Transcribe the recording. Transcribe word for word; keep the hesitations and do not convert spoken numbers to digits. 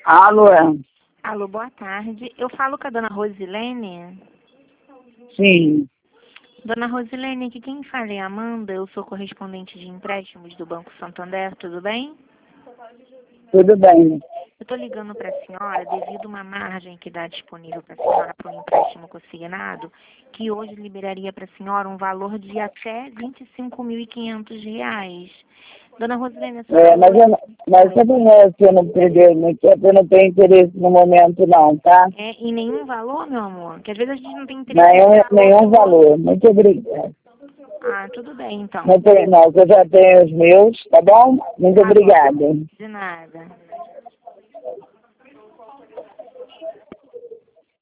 Alô? Alô, boa tarde. Eu falo com a dona Rosilene. Sim. Dona Rosilene, aqui quem fala é a Amanda. Eu sou correspondente de empréstimos do Banco Santander, tudo bem? Tudo bem. Eu estou ligando para a senhora devido a uma margem que dá disponível para a senhora para um empréstimo consignado, que hoje liberaria para a senhora um valor de até vinte e cinco mil e quinhentos reais. Dona Rosilene, a senhora... É, mas eu, não- mas também é, se eu não perder muito tempo, eu não tenho interesse no momento não, tá? É em nenhum valor, meu amor? Que às vezes a gente não tem interesse Nenhum, em valor nenhum nenhum. valor. Muito obrigada. Ah, tudo bem, então. Não, tem, não, eu já tenho os meus, tá bom? Muito Tá bom. obrigada. De nada.